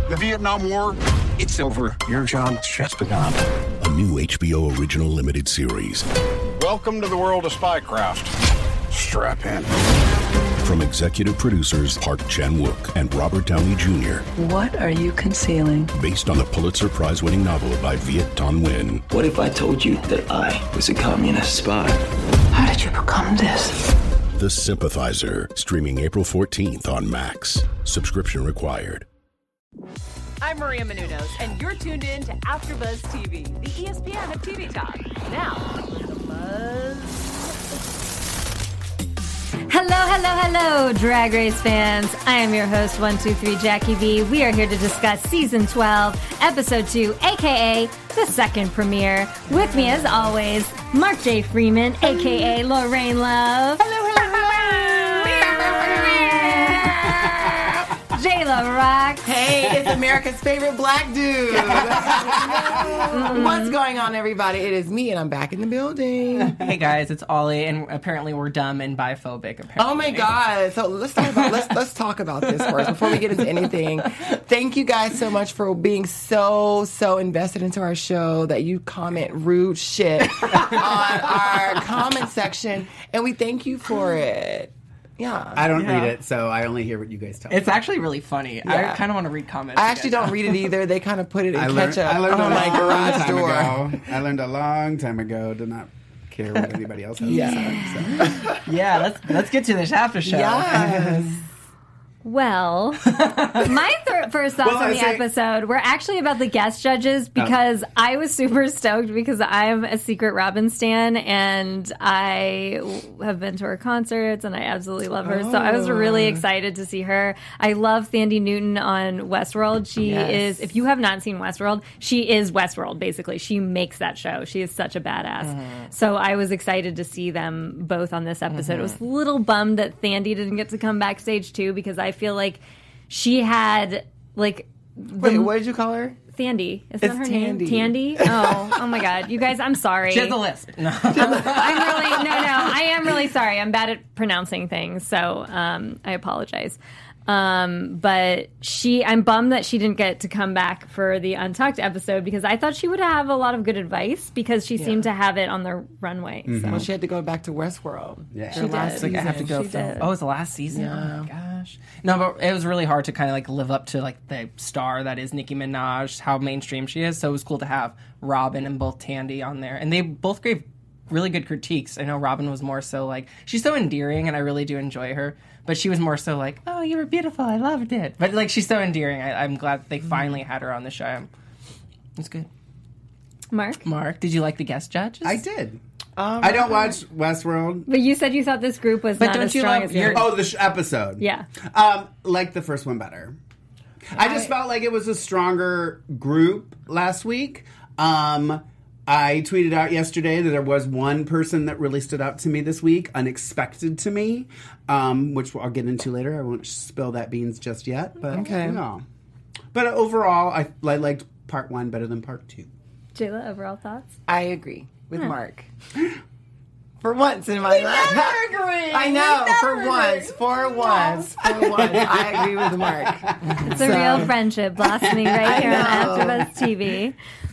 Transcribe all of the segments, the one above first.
The Vietnam War, it's over. Your job's just begun. A new HBO original limited series. Welcome to the world of spycraft. Strap in. From executive producers Park Chan-wook and Robert Downey Jr. What are you concealing? Based on the Pulitzer Prize-winning novel by Viet Thanh Nguyen. What if I told you that I was a communist spy? How did you become this? The Sympathizer, streaming April 14th on Max. Subscription required. I'm Maria Menounos, and you're tuned in to AfterBuzz TV, the ESPN of TV talk. Now, the buzz. Hello, Drag Race fans. I am your host, 123 Jackie B. We are here to discuss Season 12, Episode 2, a.k.a. the second premiere. With me, as always, Mark J. Freeman, a.k.a. Lorraine Love. Hello. J-Lo Rock. Hey, it's America's favorite black dude. What's going on, everybody? It is me, and I'm back in the building. Hey guys, it's Ollie, and apparently we're dumb and biphobic. Apparently. Oh my God! So let's talk about this first before we get into anything. Thank you guys so much for being so invested into our show that you comment rude shit on our comment section, and we thank you for it. Yeah. I don't read it, so I only hear what you guys tell me. It's actually really funny. Yeah. I kind of want to read comments. I actually don't read it either. They kind of put it in ketchup I learned on my garage door. I learned a long time ago to not care what anybody else has to say. So. Yeah, let's get to this after show. Yes. Well, my first thoughts on the episode were actually about the guest judges because I was super stoked because I'm a secret Robin stan and I have been to her concerts and I absolutely love her. So I was really excited to see her. I love Thandie Newton on Westworld. She is, if you have not seen Westworld, she is Westworld, basically. She makes that show. She is such a badass. So I was excited to see them both on this episode. I was a little bummed that Thandie didn't get to come backstage too because I feel like she had Wait, what did you call her? Thandie. Is that her Tandy. name? Tandy? Oh my God. You guys, I'm sorry. She has a lisp. No. I am really sorry. I'm bad at pronouncing things, so I apologize. But I'm bummed that she didn't get to come back for the Untucked episode because I thought she would have a lot of good advice because she seemed to have it on the runway. So. Well, she had to go back to Westworld. Yeah. Her last Like I have to go She film. did. Oh, it was the last season? Yeah. Oh my gosh. No, but it was really hard to kind of like live up to like the star that is Nicki Minaj, how mainstream she is. So it was cool to have Robin and both Thandie on there. And they both gave really good critiques. I know Robin was more so like, she's so endearing and I really do enjoy her. But she was more so like, oh, you were beautiful. I loved it. But like, she's so endearing. I'm glad that they finally had her on the show. It's good. Mark, did you like the guest judges? I did. I don't watch Westworld. But you said you thought this group was not as strong as yours. Oh, the episode. Yeah. Like the first one better. I just felt like it was a stronger group last week. I tweeted out yesterday that there was one person that really stood out to me this week, unexpected to me, which I'll get into later. I won't spill that beans just yet. But, no. But overall, I liked part one better than part two. Jayla, overall thoughts? I agree with Mark. For once in my life. I know. For once. I agree with Mark. It's a real friendship blossoming right here on AfterBuzz TV.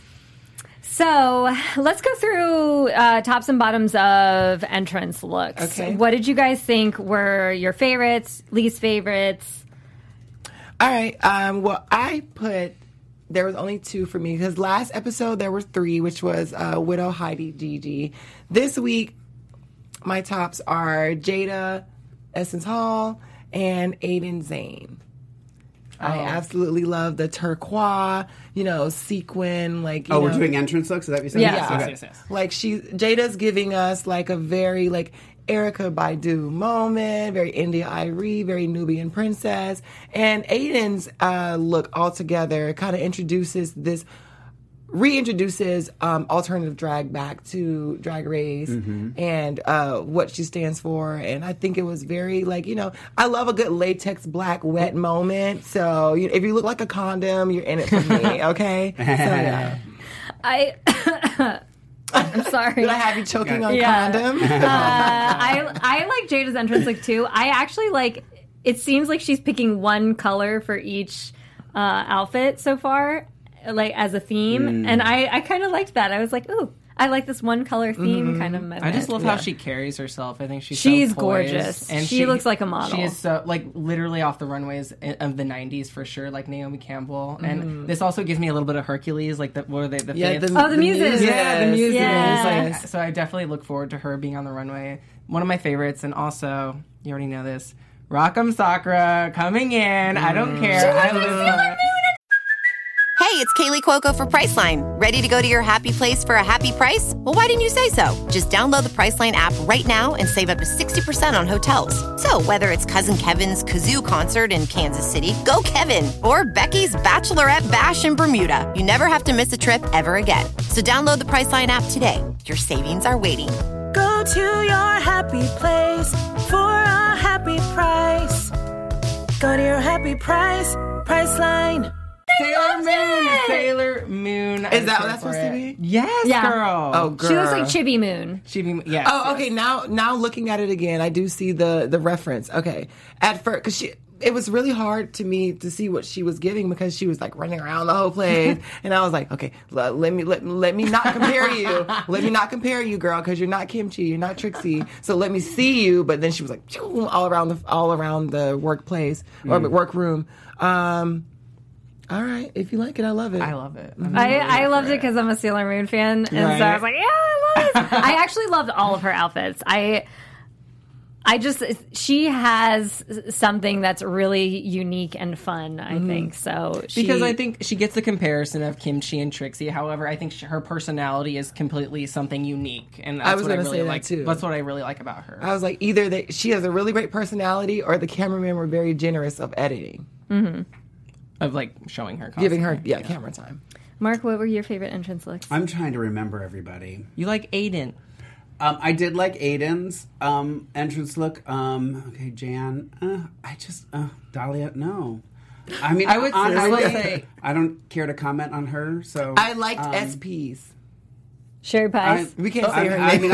So let's go through tops and bottoms of entrance looks. Okay. What did you guys think were your favorites, least favorites? All right. Well, there was only two for me because last episode there were three, which was Widow, Heidi, Gigi. This week, my tops are Jada, Essence Hall, and Aiden Zane. I absolutely love the turquoise, sequin, we're doing entrance looks? Is that what you said? Yeah. Yes. Like Jada's giving us like a very like Erykah Badu moment, very India Arie, very Nubian princess. And Aiden's look altogether kind of reintroduces alternative drag back to Drag Race and what she stands for. And I think it was very I love a good latex black wet moment. So if you look like a condom, you're in it for me, okay? So yeah. I'm sorry. Did I have you choking on condom? I like Jada's entrance look too. I actually it seems like she's picking one color for each outfit so far, like as a theme, and I kind of liked that. I was like, ooh, I like this one color theme kind of. I just love how she carries herself. I think she's so gorgeous, and she looks like a model. She is so like literally off the runways of the '90s for sure, like Naomi Campbell. And this also gives me a little bit of Hercules, like what are they? The the Muses. Yeah, the Muses. Yeah. So I definitely look forward to her being on the runway. One of my favorites, and also you already know this, Rock'em Sakura coming in. I don't care. I love it. Hey, it's Kaylee Cuoco for Priceline. Ready to go to your happy place for a happy price? Well, why didn't you say so? Just download the Priceline app right now and save up to 60% on hotels. So whether it's Cousin Kevin's Kazoo Concert in Kansas City, go Kevin, or Becky's Bachelorette Bash in Bermuda, you never have to miss a trip ever again. So download the Priceline app today. Your savings are waiting. Go to your happy place for a happy price. Go to your happy price, Priceline. Sailor Moon. Is that what that's supposed to be? Yes, girl. Oh, girl. She looks like Chibi Moon. Yes. Oh, okay. Now looking at it again, I do see the reference. Okay, at first, because it was really hard to me to see what she was giving because she was like running around the whole place, and I was like, okay, let me not compare you. Let me not compare you, girl, because you're not Kimchi, you're not Trixie. So let me see you. But then she was like all around the workplace or workroom. All right, if you like it, I love it. I love it. I loved it because I'm a Sailor Moon fan, and so I was like, yeah, I love it. I actually loved all of her outfits. She has something that's really unique and fun, I think. So because I think she gets the comparison of Kimchi and Trixie. However, I think her personality is completely something unique, and that's what I really like. Too. That's what I really like about her. I was like, either she has a really great personality, or the cameramen were very generous of editing. Mm-hmm. Of like showing her, giving her camera time. Mark, what were your favorite entrance looks? I'm trying to remember everybody. You like Aiden? I did like Aiden's entrance look. Okay, Jan. Dahlia. No, I mean I would say I don't care to comment on her. So I liked SP's. Sherry Pie. We can't say her name.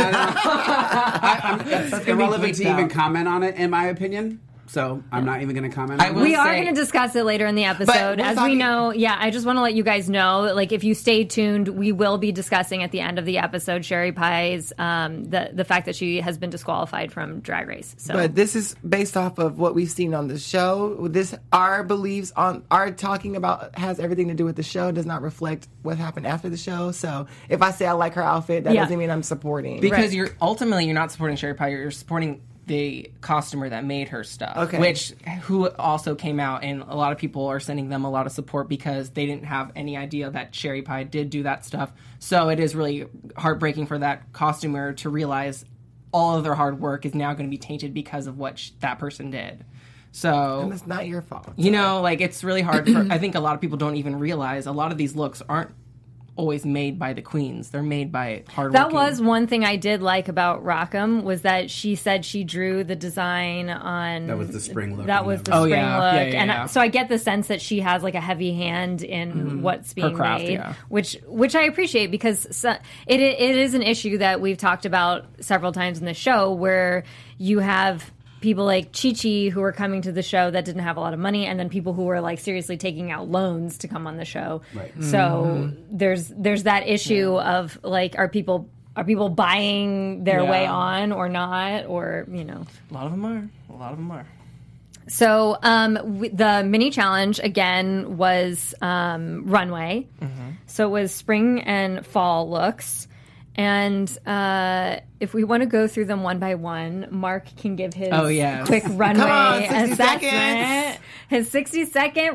It's irrelevant to even comment on it, in my opinion. So I'm not even going to comment on it. We are going to discuss it later in the episode. As we know, I just want to let you guys know, like, if you stay tuned, we will be discussing at the end of the episode Sherry Pie's, the fact that she has been disqualified from Drag Race. So. But this is based off of what we've seen on the show. Our beliefs on our talking about has everything to do with the show, does not reflect what happened after the show. So if I say I like her outfit, that doesn't mean I'm supporting. Because you're not supporting Sherry Pie, you're supporting the costumer that made her stuff, who also came out, and a lot of people are sending them a lot of support because they didn't have any idea that Sherry Pie did do that stuff. So it is really heartbreaking for that costumer to realize all of their hard work is now going to be tainted because of what that person did. So and it's not your fault. You know, like, it's really hard for, I think a lot of people don't even realize a lot of these looks aren't always made by the queens. They're made by hard working. That was one thing I did like about Rock'em, was that she said she drew the design on... That was the spring look. That was the spring look. And so I get the sense that she has like a heavy hand in what's being made, which I appreciate, because it is an issue that we've talked about several times in the show, where you have people like Chi-Chi who are coming to the show that didn't have a lot of money, and then people who are like seriously taking out loans to come on the show. Right. So there's that issue of like, are people buying their way on or not, or, you know. A lot of them are. So the mini challenge again was runway. Mm-hmm. So it was spring and fall looks. And if we want to go through them one by one, Mark can give his quick runway assessment. His 60-second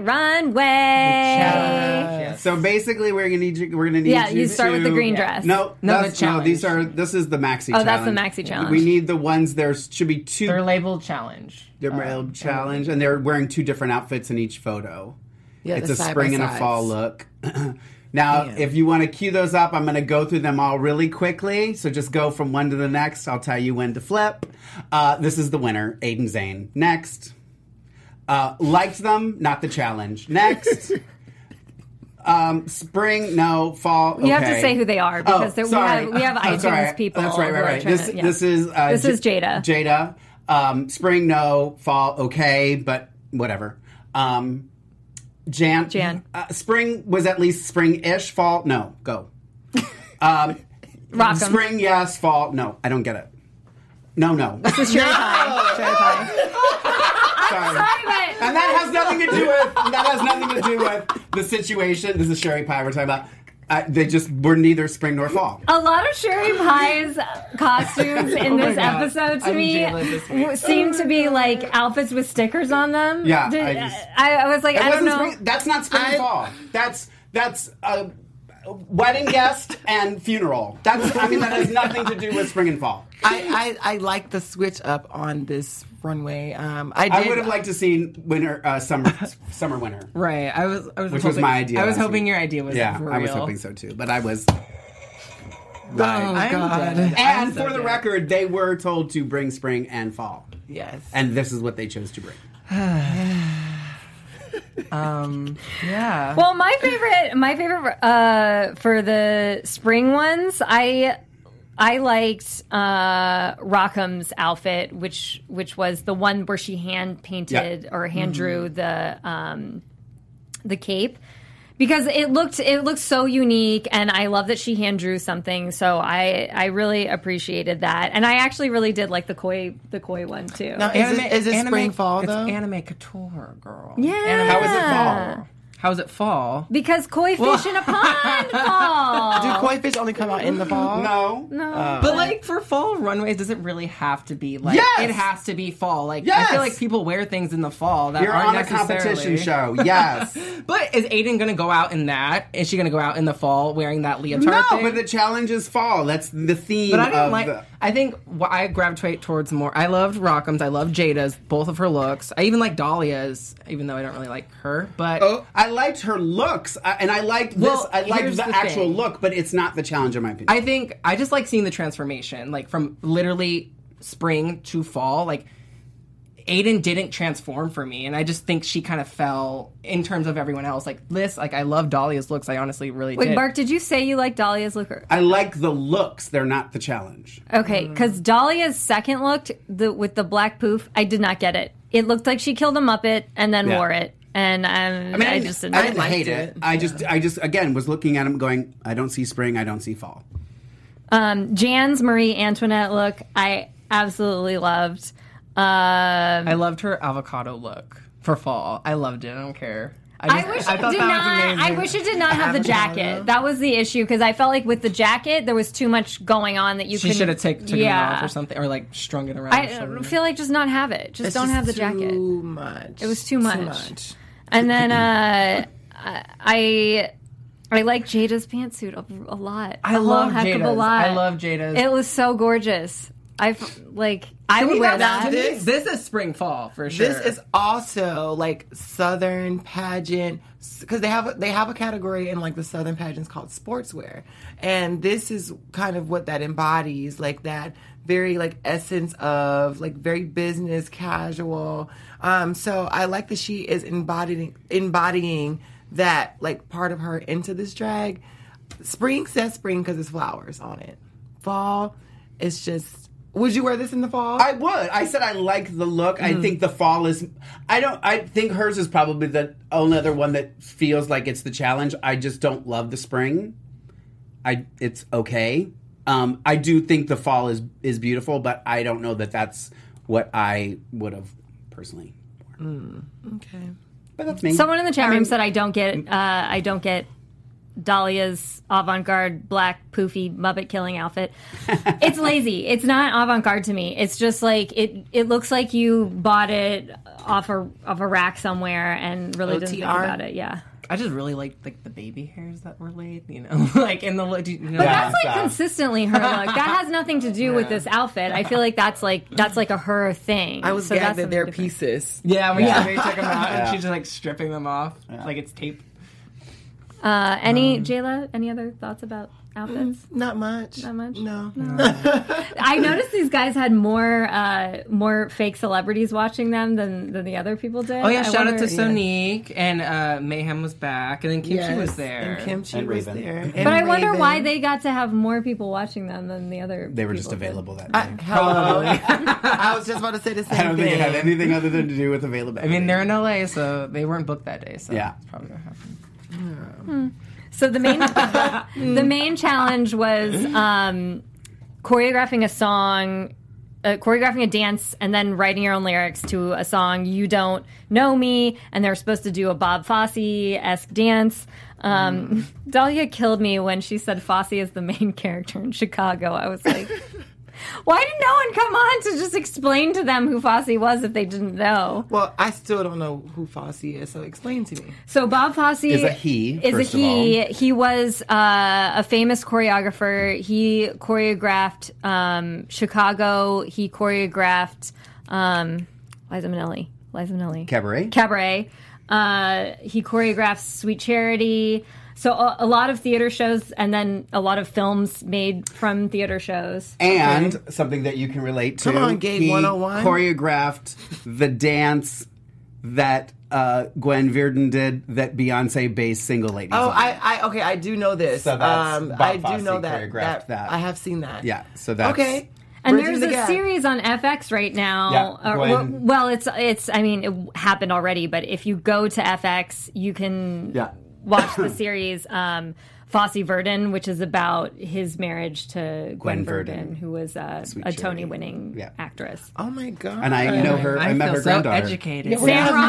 runway. So basically, we're gonna need you. Yeah, you start with the green dress. This is the maxi. Oh, that's the maxi challenge. We need the ones. There should be two. They're labeled challenge. They're labeled challenge, and they're wearing two different outfits in each photo. Yeah, it's a spring and a fall look. Now, if you want to cue those up, I'm going to go through them all really quickly. So just go from one to the next. I'll tell you when to flip. This is the winner, Aiden Zane. Next. Liked them, not the challenge. Next. Spring, no. Fall, okay. You have to say who they are, because we have iTunes people. That's right. This is Jada. Jada. Spring, no. Fall, okay, but whatever. Jan. Spring was at least spring-ish. Fall, no. Go. Rock'em. Spring, yes. Fall, no. I don't get it. No. This is cherry pie. Cherry pie. Sorry. But And that has nothing to do with the situation. This is Sherry Pie we're talking about. They just were neither spring nor fall. a lot of Sherry Pie's costumes in this episode to me seem to be like outfits with stickers on them. Yeah, I was like, I don't know. That's not spring and fall. That's a wedding guest and funeral. That has nothing to do with spring and fall. I like the switch up on this runway. I would have liked to see summer winter. Right. I was which hoping, was my idea. I was hoping your idea was real. I was hoping so too. But I was. Right. Oh, God. And for the record, they were told to bring spring and fall. Yes. And this is what they chose to bring. Yeah. Well, my favorite for the spring ones, I liked Rockham's outfit, which was the one where she hand painted or hand drew the cape, because it looked so unique, and I love that she hand drew something. So I really appreciated that, and I actually really did like the koi one too. Now, is it spring fall though? It's anime couture, girl. Yeah. How is it fall? How's it fall? Because koi fish in a pond fall. Do koi fish only come out in the fall? No. But like for fall runways, does it really have to be like? Yes! It has to be fall. Like Yes! I feel like people wear things in the fall that You're aren't on a necessarily competition show. Yes. But is Aiden going to go out in that? Is she going to go out in the fall wearing that leotard No, thing? but the challenge is fall. That's the theme. But I didn't of like. I think what I gravitate towards more. I loved Rockham's. I loved Jada's. Both of her looks. I even like Dahlia's, even though I don't really like her. But I liked her looks, and I liked this. Well, I liked here's the the actual thing. look, but it's not the challenge in my opinion. I think I just like seeing the transformation, like from literally spring to fall. Like Aiden didn't transform for me, and I just think she kind of fell in terms of everyone else. Like this, like I love Dahlia's looks. I honestly really did. Wait, Mark, did you say you like Dahlia's look? I like the looks. They're not the challenge. Okay, because Dahlia's second look with the black poof, I did not get it. It looked like she killed a Muppet and then wore it. And I just didn't. I didn't hate it. I just again was looking at him, going, I don't see spring, I don't see fall. Jan's Marie Antoinette look, I absolutely loved. I loved her avocado look for fall. I loved it. I don't care. I wish it did not have the jacket. That was the issue, because I felt like with the jacket there was too much going on that she should have taken it off or something, or like strung it around. I feel like just not have it. Just don't have the jacket. Too much. It was too much. And then I like Jada's pantsuit a lot. I love Jada's. It was so gorgeous. I would wear that. This is spring fall for sure. This is also like Southern pageant, because they have a category in like the Southern pageants called sportswear, and this is kind of what that embodies, like that very like essence of like very business casual. So I like that she is embodying that like part of her into this drag. Spring says spring because it's flowers on it. Fall, it's just. Would you wear this in the fall? I would. I said I like the look. I think the fall is. I think hers is probably the only other one that feels like it's the challenge. I just don't love the spring. It's okay. I do think the fall is beautiful, but I don't know that that's what I would have personally worn. Okay, but that's me. Someone in the chat room said I don't get Dahlia's avant-garde black poofy Muppet killing outfit. It's lazy. It's not avant-garde to me. It's just like it looks like you bought it off a rack somewhere and really didn't think about it. Yeah. I just really like the baby hairs that were laid, like in the look. But that's like consistently her look. That has nothing to do with this outfit. I feel like that's like a her thing. I was gagged that they're pieces. Yeah, when they took them out and she's just like stripping them off like it's tape. Jayla, any other thoughts about? outfits? Not much. Not much? No. I noticed these guys had more fake celebrities watching them than the other people did. Oh, yeah, shout out to Sonique, and Mayhem was back, and then Kimchi was there. And Kimchi was there. But I wonder why they got to have more people watching them than the other They were just people available did. that day. Hello. I was just about to say the same thing. I don't think it had anything other than to do with availability. I mean, they're in LA, so they weren't booked that day, so that's probably what happened. So the main challenge was choreographing a song, choreographing a dance, and then writing your own lyrics to a song. You Don't Know Me, and they were supposed to do a Bob Fosse-esque dance. Dahlia killed me when she said Fosse is the main character in Chicago. I was like, why did no one come on to just explain to them who Fosse was if they didn't know? Well, I still don't know who Fosse is, so explain to me. So Bob Fosse is a he. He was a famous choreographer. He choreographed Chicago. He choreographed Liza Minnelli. Cabaret. He choreographed Sweet Charity. So a lot of theater shows, and then a lot of films made from theater shows. And something that you can relate to. Come on, Gate 101. Choreographed the dance that Gwen Verdon did that Beyonce based Single Ladies on. I do know this. So that's Bob I Fosse do know choreographed that. I have seen that. Yeah, so that's... Okay. And there's a series on FX right now. It's I mean, it happened already, but if you go to FX, you can watch the series Fosse Verdon, which is about his marriage to Gwen Verdon, who was a Tony-winning actress. Oh my god! And I know her. I met her granddaughter. Educated.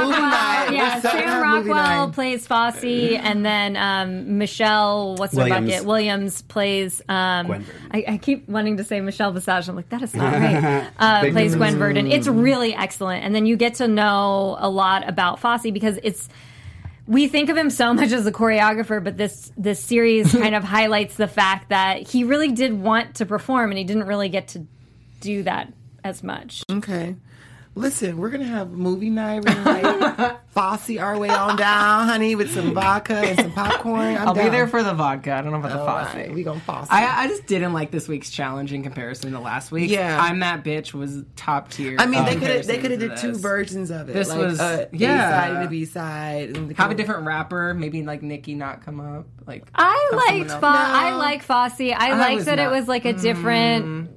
Sam Rockwell plays Fosse, and then Michelle, Williams plays. Gwen Verdon. I keep wanting to say Michelle Visage. I'm like, that is not right. Plays Gwen Verdon. It's really excellent, and then you get to know a lot about Fosse because it's. We think of him so much as a choreographer, but this series kind of highlights the fact that he really did want to perform, and he didn't really get to do that as much. Okay. Listen, we're going to have movie night. We're going to Fosse our way on down, honey, with some vodka and some popcorn. I'll be there for the vodka. I don't know about the Fosse. Right, we going Fosse. I just didn't like this week's challenge in comparison to last week. Yeah. I'm That Bitch was top tier. I mean, they could have did two versions of it. This like, was A-side and a B-side. And have a different rapper. Maybe like Nicki not come up. Like I like Fosse. I like that it was like a different,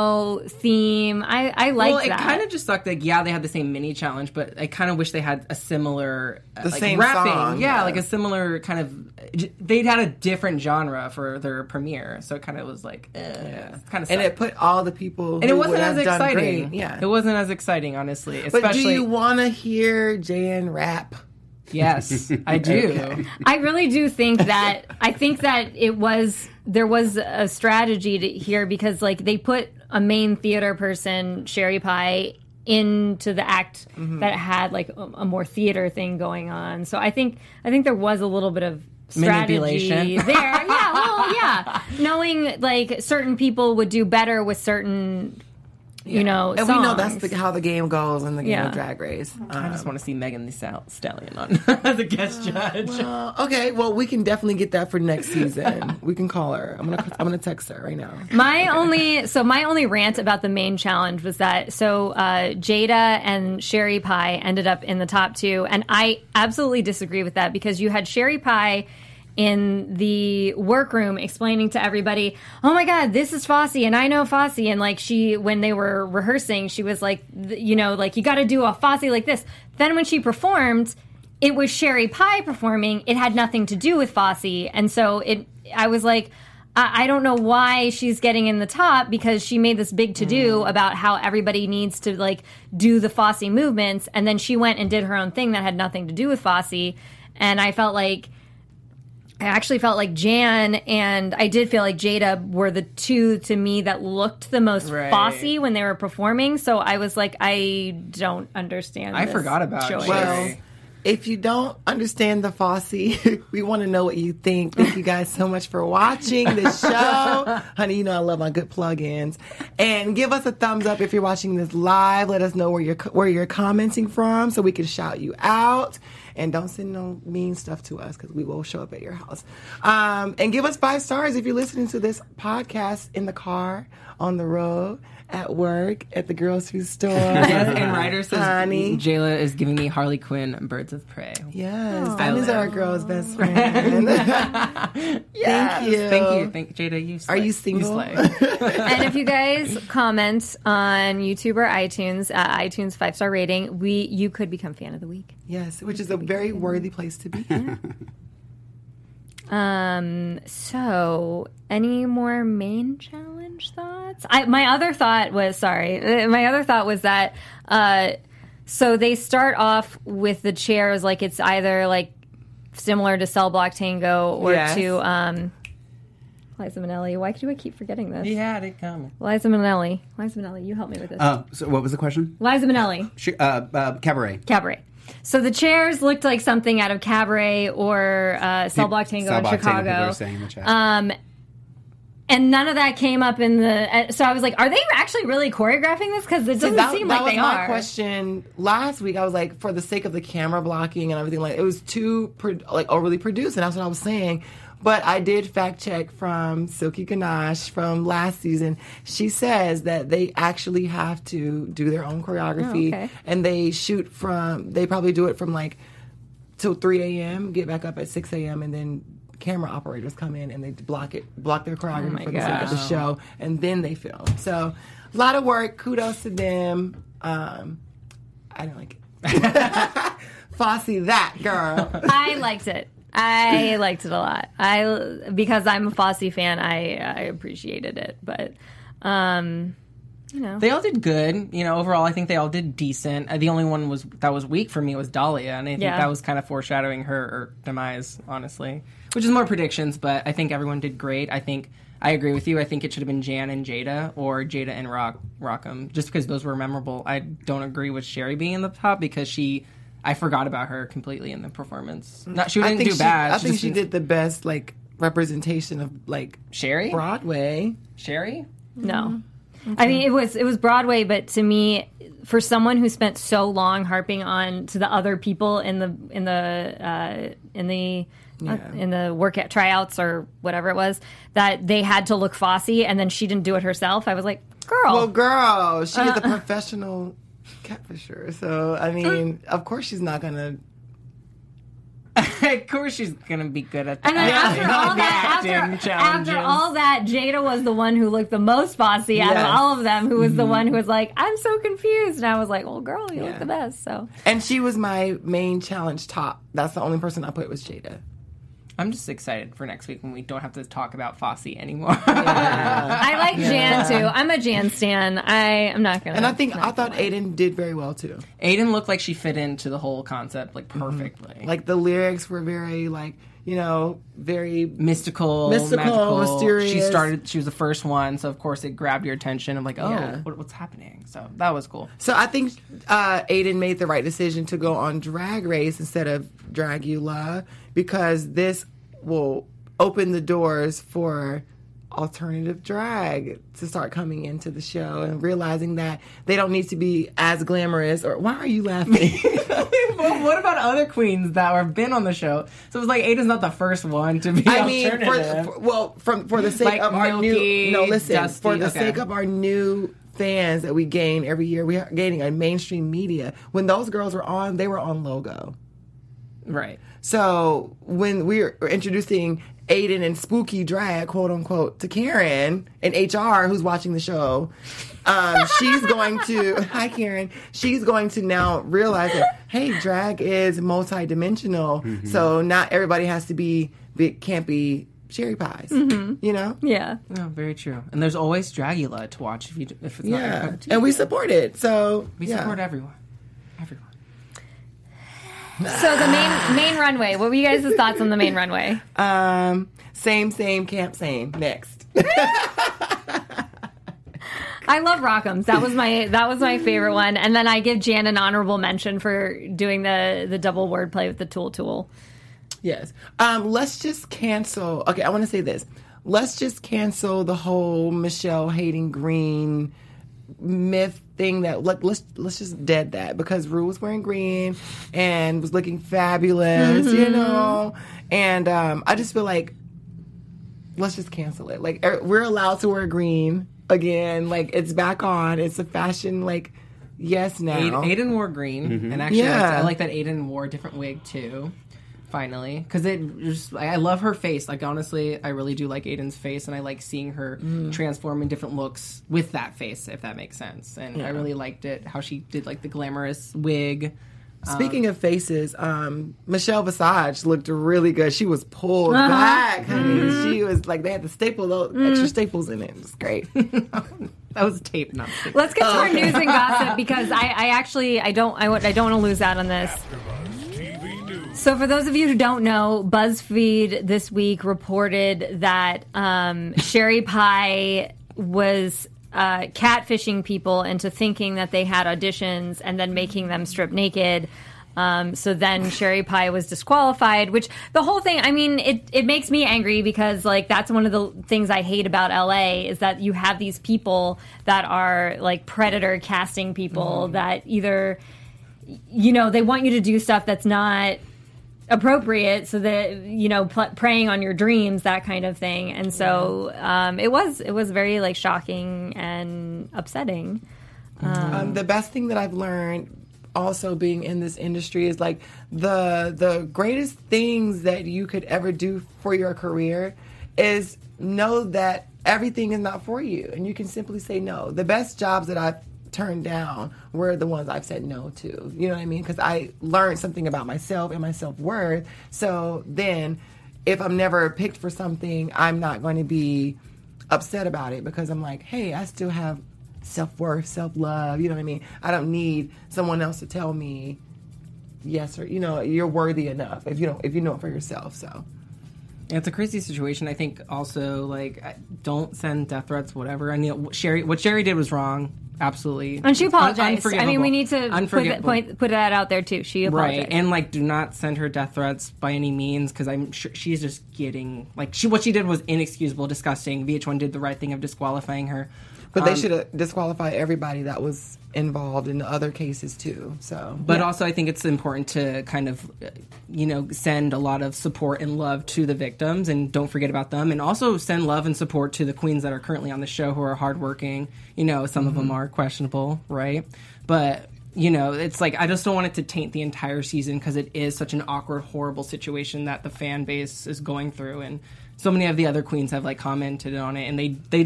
theme. I like that. Well, it kind of just sucked. Like, yeah, they had the same mini challenge, but I kind of wish they had a similar same rapping. Song, like a similar kind of. They'd had a different genre for their premiere, so it kind of was like, kind of. And it put all the people. And it wasn't as exciting. Great. Yeah, it wasn't as exciting, honestly. Especially, but do you want to hear Jan rap? Yes, I do. Okay. I really do think that. I think that there was a strategy here because like they put a main theater person, Sherry Pie, into the act that had like a more theater thing going on. So I think there was a little bit of strategy there. Yeah, knowing like certain people would do better with certain. And songs. we know that's how the game goes in the game of Drag Race. I just want to see Megan Thee Stallion on as a guest judge. Well, we can definitely get that for next season. We can call her. I'm gonna text her right now. My only rant about the main challenge was that Jada and Sherry Pie ended up in the top two, and I absolutely disagree with that because you had Sherry Pie in the workroom explaining to everybody, oh my god, this is Fosse and I know Fosse, and like when they were rehearsing, she was like, you got to do a Fosse like this. Then when she performed, it was Sherry Pie performing. It had nothing to do with Fosse, and so I was like, I don't know why she's getting in the top because she made this big to-do about how everybody needs to like do the Fosse movements, and then she went and did her own thing that had nothing to do with Fosse, and I actually felt like Jan and I did feel like Jada were the two to me that looked the most Fosse when they were performing. So I was like, I don't understand. I forgot about choice. Well, if you don't understand the Fosse, we want to know what you think. Thank you guys so much for watching this show. Honey, I love my good plug-ins. And give us a thumbs up if you're watching this live. Let us know where you're commenting from so we can shout you out. And don't send no mean stuff to us because we will show up at your house. And give us 5 stars if you're listening to this podcast in the car, on the road, at work, at the grocery store. And Ryder says, Honey. Jayla is giving me Harley Quinn Birds of Prey. Yes, Diamonds are our girl's best friend. Thank you. Thank you. Jada, you slay. Are you single? You slay. And if you guys comment on YouTube or iTunes, iTunes 5-star rating, you could become fan of the week. Yes, which is a very worthy place to be. So any more main challenge thoughts? My other thought was that so they start off with the chairs like it's either like similar to Cell Block Tango or to Liza Minnelli. Why do I keep forgetting this? You had it coming. Liza Minnelli, you help me with this. So what was the question? Liza Minnelli. Cabaret. So the chairs looked like something out of Cabaret or Cell Block Tango in Chicago. And none of that came up in the... So I was like, are they actually really choreographing this? Because it doesn't seem like they are. That was my question last week. I was like, for the sake of the camera blocking and everything, like it was too overly produced, and that's what I was saying. But I did fact check from Silky Ganache from last season. She says that they actually have to do their own choreography, and they they probably do it from like till 3 a.m., get back up at 6 a.m., and then camera operators come in and they block their choreography for the sake of the show, and then they film. So a lot of work. Kudos to them. I don't like it. Fosse, that girl. I liked it. I liked it a lot. Because I'm a Fosse fan, I appreciated it. But, they all did good. Overall, I think they all did decent. The only one that was weak for me was Dahlia, and I think that was kind of foreshadowing her demise, honestly. Which is more predictions, but I think everyone did great. I agree with you. I think it should have been Jan and Jada or Jada and Rockham, just because those were memorable. I don't agree with Sherry being in the top because I forgot about her completely in the performance. She didn't do bad. I think she did the best representation of Sherry Broadway. Sherry? No. Okay. I mean, it was Broadway, but to me, for someone who spent so long harping on to the other people in the workout tryouts or whatever it was, that they had to look Fosse, and then she didn't do it herself. I was like, girl. Well, girl, she is a professional catfisher. So, I mean, of course she's not going to... Of course she's going to be good at that. And then after all that, Jada was the one who looked the most Fosse out of all of them, who was the one who was like, I'm so confused. And I was like, well, girl, you look the best. So. And she was my main challenge top. That's the only person I put was Jada. I'm just excited for next week when we don't have to talk about Fosse anymore. I like Jan too. I'm a Jan stan. I'm not gonna. And I thought Aiden did very well too. Aiden looked like she fit into the whole concept perfectly. Mm-hmm. Like the lyrics were very very mystical, magical, mysterious. She was the first one, so of course it grabbed your attention. I'm like, what's happening? So that was cool. So I think Aiden made the right decision to go on Drag Race instead of Dragula, because this will open the doors for alternative drag to start coming into the show and realizing that they don't need to be as glamorous. Or why are you laughing? Well, what about other queens that have been on the show? So it was like Aiden's not the first one to be alternative. For the sake of our new... Dusty, for the sake of our new fans that we gain every year, we are gaining a mainstream media. When those girls were on, they were on Logo. Right. So when we were introducing Aiden and spooky drag, quote unquote, to Karen in HR, who's watching the show, she's going to, hi Karen, she's going to now realize that, hey, drag is multidimensional. Mm-hmm. So not everybody has to can't be cherry pies, you know? Yeah. No, very true. And there's always Dragula to watch if it's not your cup of tea. And we support it. So we support everyone. So the main runway. What were you guys' thoughts on the main runway? Same, camp same. Next. I love Rock'ems. That was my favorite one. And then I give Jan an honorable mention for doing the double wordplay with the tool. Yes. Let's just cancel. Okay, I want to say this. Let's just cancel the whole Michelle hating green myth thing that let's just dead that, because Rue was wearing green and was looking fabulous, you know, and I just feel like let's just cancel it. Like, we're allowed to wear green again. Like, it's back on. It's a fashion, like, yes now. Aiden wore green, and actually I like that Aiden wore a different wig too. Finally, because I love her face. Like, honestly, I really do like Aiden's face, and I like seeing her transform in different looks with that face, if that makes sense. And I really liked it, how she did, like, the glamorous wig. Speaking of faces, Michelle Visage looked really good. She was pulled back, honey. She was, like, they had to staple those extra staples in it. It was great. That was tape, not tape. Let's get to our news and gossip, because I don't want to lose out on this. So for those of you who don't know, BuzzFeed this week reported that Sherry Pie was catfishing people into thinking that they had auditions and then making them strip naked. So then Sherry Pie was disqualified, which the whole thing, I mean, it makes me angry, because, like, that's one of the things I hate about LA is that you have these people that are, like, predator casting people that either, you know, they want you to do stuff that's not appropriate, so that, you know, preying on your dreams, that kind of thing. And so it was very, like, shocking and upsetting. The best thing that I've learned also being in this industry is, like, the greatest things that you could ever do for your career is know that everything is not for you, and you can simply say no. The best jobs that I've turned down were the ones I've said no to. You know what I mean? Because I learned something about myself and my self-worth. So then if I'm never picked for something, I'm not going to be upset about it, because I'm like, hey, I still have self-worth, self-love. You know what I mean? I don't need someone else to tell me yes, or, you know, you're worthy enough if you know it for yourself. So it's a crazy situation. I think also, like, don't send death threats, whatever. I mean, what Sherry did was wrong. Absolutely. And she apologized. I mean, we need to put that out there, too. She apologized. Right. And, like, do not send her death threats by any means, because I'm sure she's just getting, like, what she did was inexcusable, disgusting. VH1 did the right thing of disqualifying her. But they should have disqualified everybody that was involved in the other cases, too. So, but also, I think it's important to kind of, you know, send a lot of support and love to the victims, and don't forget about them. And also send love and support to the queens that are currently on the show who are hardworking. You know, some of them are questionable, right? But, you know, it's like, I just don't want it to taint the entire season, because it is such an awkward, horrible situation that the fan base is going through. And so many of the other queens have, like, commented on it, and they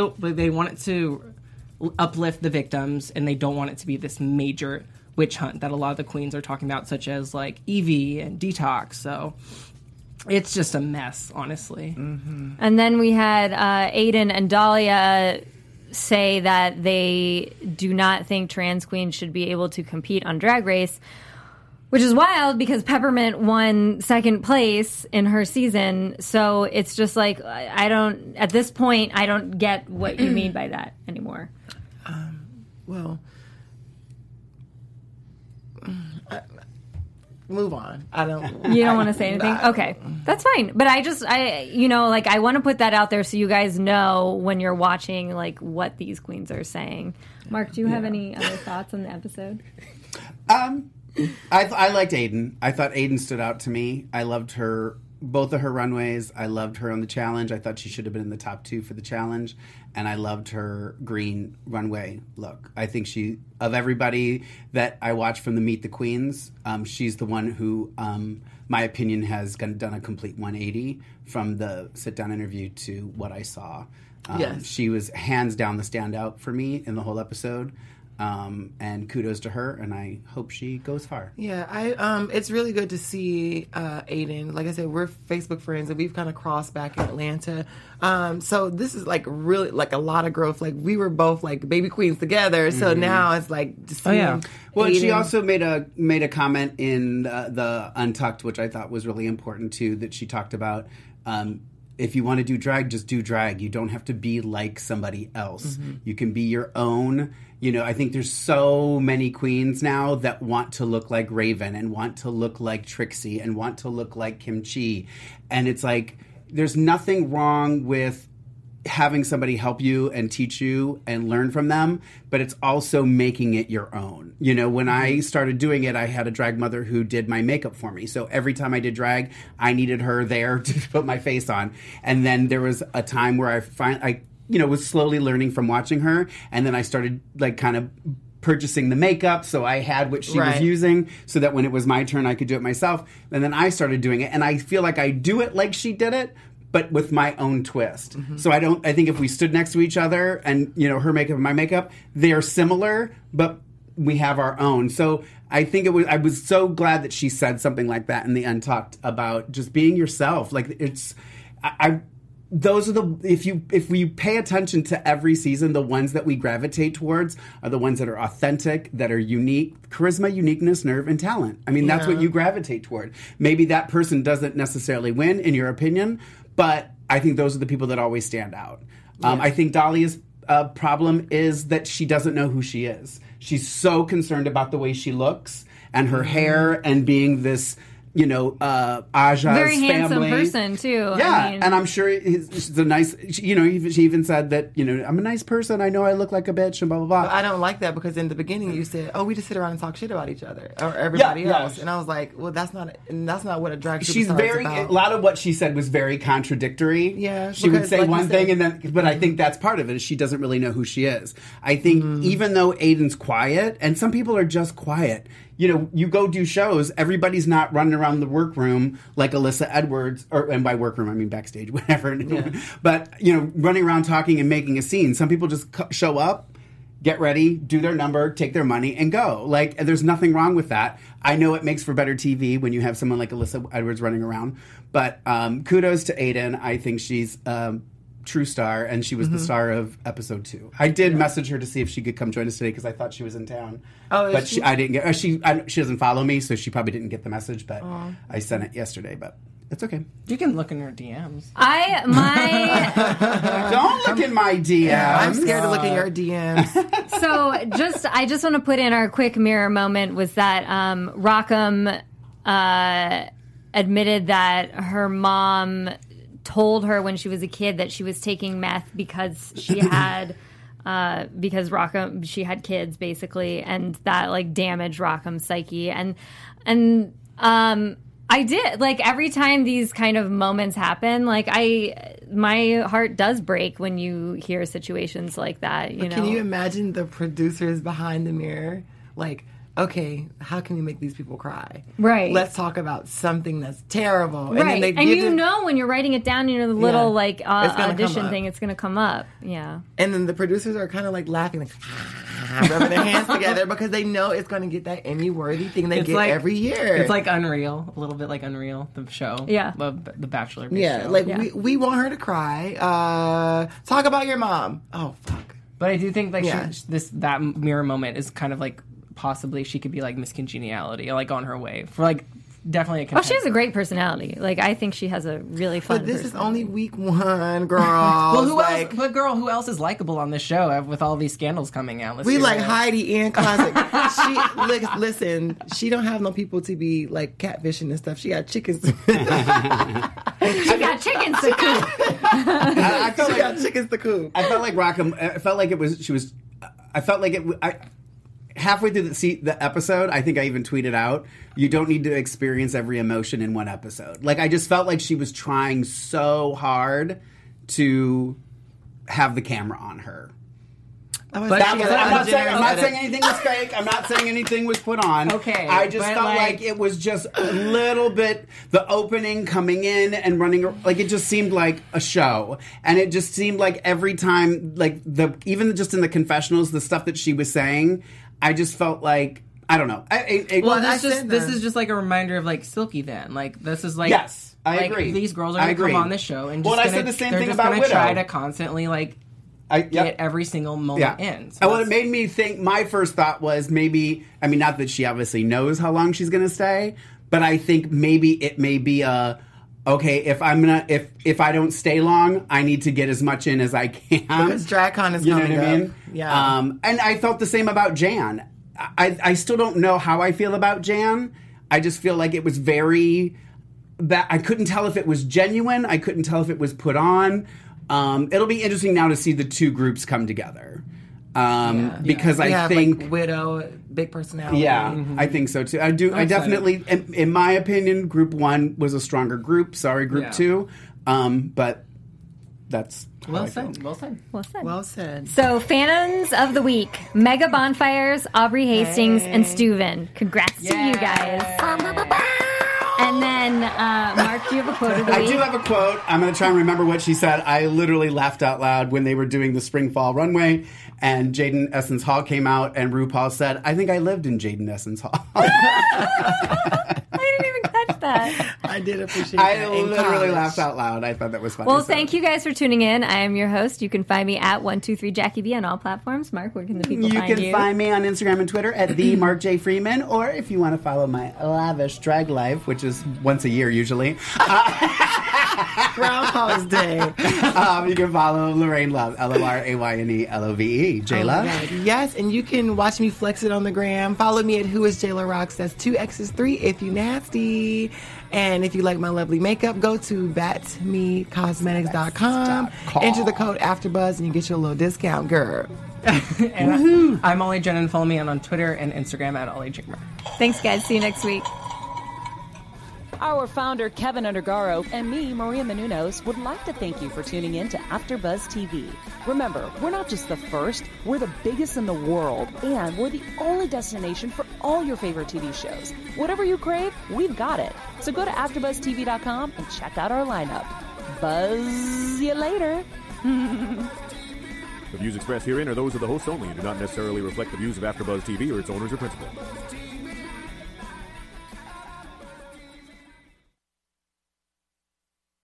want it to uplift the victims, and they don't want it to be this major witch hunt that a lot of the queens are talking about, such as, like, Evie and Detox. So it's just a mess, honestly. And then we had Aiden and Dahlia say that they do not think trans queens should be able to compete on Drag Race, which is wild, because Peppermint won second place in her season. So it's just like, at this point, I don't get what you mean by that anymore. Well, move on. You don't want to say anything? Okay, that's fine. But I want to put that out there so you guys know when you're watching, like, what these queens are saying. Mark, do you have any other thoughts on the episode? I liked Aiden. I thought Aiden stood out to me. I loved both of her runways. I loved her on the challenge. I thought she should have been in the top 2 for the challenge. And I loved her green runway look. I think of everybody that I watched from the Meet the Queens, she's the one who, my opinion, has done a complete 180 from the sit-down interview to what I saw. Yes. She was hands down the standout for me in the whole episode. And kudos to her, and I hope she goes far. Yeah, it's really good to see Aiden. Like I said, we're Facebook friends, and we've kind of crossed back in Atlanta. So this is, like, really, like, a lot of growth. Like, we were both, like, baby queens together, so now it's like just seeing Well, Aiden. she also made a comment in the Untucked, which I thought was really important too. That she talked about. If you want to do drag, just do drag. You don't have to be like somebody else. You can be your own. You know, I think there's so many queens now that want to look like Raven and want to look like Trixie and want to look like Kim Chi. And it's like, there's nothing wrong with having somebody help you and teach you and learn from them, but it's also making it your own. You know, when I started doing it, I had a drag mother who did my makeup for me. So every time I did drag, I needed her there to put my face on. And then there was a time where I was slowly learning from watching her, and then I started like kind of purchasing the makeup, so I had what she was using, so that when it was my turn, I could do it myself. And then I started doing it, and I feel like I do it like she did it, but with my own twist. So I think if we stood next to each other and, you know, her makeup and my makeup, they are similar, but we have our own. So I think I was so glad that she said something like that in the Untucked about just being yourself. Like, those are if we pay attention to every season, the ones that we gravitate towards are the ones that are authentic, that are unique, charisma, uniqueness, nerve, and talent. I mean, that's what you gravitate toward. Maybe that person doesn't necessarily win, in your opinion, but I think those are the people that always stand out. I think Dahlia's problem is that she doesn't know who she is. She's so concerned about the way she looks and her hair and being this, you know, Aja's very handsome family. Person too. Yeah, I mean, and I'm sure she's a nice. You know, she even said that, you know, I'm a nice person. I know I look like a bitch and blah blah blah. But I don't like that, because in the beginning you said, "Oh, we just sit around and talk shit about each other or everybody else," and I was like, "Well, that's not what a drag superstar is about." A lot of what she said was very contradictory. Yeah, she would say like one thing and then, but I think that's part of it. Is she doesn't really know who she is. I think even though Aiden's quiet, and some people are just quiet. You know, you go do shows, everybody's not running around the workroom like Alyssa Edwards, and by workroom I mean backstage, whatever. Yeah. But, you know, running around talking and making a scene. Some people just show up, get ready, do their number, take their money, and go. Like, there's nothing wrong with that. I know it makes for better TV when you have someone like Alyssa Edwards running around. But kudos to Aiden. I think she's true star, and she was the star of episode 2. I did message her to see if she could come join us today, because I thought she was in town. Oh, but I didn't get. She doesn't follow me, so she probably didn't get the message. But I sent it yesterday. But it's okay. You can look in her DMs. Don't look in my DMs. Yeah, I'm scared to look in your DMs. So I just want to put in our quick mirror moment was that Rockham admitted that her mom told her when she was a kid that she was taking meth because she had Rockham, she had kids basically, and that like damaged Rockham's psyche. And I did, like, every time these kind of moments happen, like my heart does break when you hear situations like that. You know, can you imagine the producers behind the mirror, like, okay, how can we make these people cry? Right. Let's talk about something that's terrible. Right. And you know when you're writing it down, you know, the little, like, audition thing, it's going to come up. Yeah. And then the producers are kind of, like, laughing, like, rubbing their hands together, because they know it's going to get that Emmy-worthy thing they get like, every year. It's like Unreal, a little bit like Unreal, the show. Yeah. The Bachelor. Yeah, show. like, we want her to cry. Talk about your mom. Oh, fuck. But I do think, like, that mirror moment is kind of, like, possibly she could be like Miss Congeniality, like on her way for like definitely a contender. Oh, she has a great personality. Like, I think she has a really fun. But this is only week 1, girl. Well, who else? But girl, who else is likable on this show with all these scandals coming out? We like Heidi Ann Cossack. Listen, she don't have no people to be like catfishing and stuff. She got chickens. She got chickens to cook. I felt like got chickens to cook. I felt like Rockham. I felt like it was. She was. I felt like it. Halfway through the episode, I think I even tweeted out, you don't need to experience every emotion in one episode. Like, I just felt like she was trying so hard to have the camera on her. I'm not saying anything was fake. I'm not saying anything was put on. Okay. I just felt like it was just a little bit, the opening, coming in and running, like, it just seemed like a show. And it just seemed like every time, like, even just in the confessionals, the stuff that she was saying, I just felt like, I don't know. This is just like a reminder of like Silky then. Like, this is like, yes, I agree. These girls are going to come on this show and I said the same thing about Widow. They're just going to try to constantly like get every single moment in. So and what it made me think, my first thought was maybe, I mean, not that she obviously knows how long she's going to stay, but I think maybe it may be okay, if I don't stay long, I need to get as much in as I can. Because DragCon is coming up. You know what I mean? Yeah. And I felt the same about Jan. I still don't know how I feel about Jan. I just feel like it was very... I couldn't tell if it was genuine. I couldn't tell if it was put on. It'll be interesting now to see the two groups come together. Because I think like Widow, big personality. Yeah, I think so too. I definitely, in my opinion, Group 1 was a stronger group. Sorry, Group 2. But that's well said. Well said. Well said. Well said. So, fans of the week: Mega Bonfires, Aubrey Hastings, and Steuven. Congrats to you guys. And then, Mark, do you have a quote of the week? I do have a quote. I'm going to try and remember what she said. I literally laughed out loud when they were doing the Spring Fall runway, and Jaden Essence Hall came out, and RuPaul said, "I think I lived in Jaden Essence Hall." I didn't even catch that. I did appreciate that. I literally laughed out loud. I thought that was funny. Well, thank you guys for tuning in. I am your host. You can find me at 123JackieB on all platforms. Mark, where can the people find you? You can find me on Instagram and Twitter at the Mark J. Freeman, or if you want to follow my lavish drag life, which is once a year usually. Groundhog's Day. You can follow Lorraine Love, LORAYNE LOVE. J-Love. Yes, and you can watch me flex it on the gram. Follow me at WhoIsJaylaRocks. That's 2 X's 3 if you nasty. And if you like my lovely makeup, go to batmecosmetics.com. Enter the code AfterBuzz and you get your little discount, girl. And I'm Ollie Jen, and follow me on Twitter and Instagram at Ollie Jigmer. Thanks, guys. See you next week. Our founder, Kevin Undergaro, and me, Maria Menounos, would like to thank you for tuning in to AfterBuzz TV. Remember, we're not just the first, we're the biggest in the world, and we're the only destination for all your favorite TV shows. Whatever you crave, we've got it. So go to AfterBuzzTV.com and check out our lineup. Buzz you later. The views expressed herein are those of the host only and do not necessarily reflect the views of AfterBuzz TV or its owners or principals.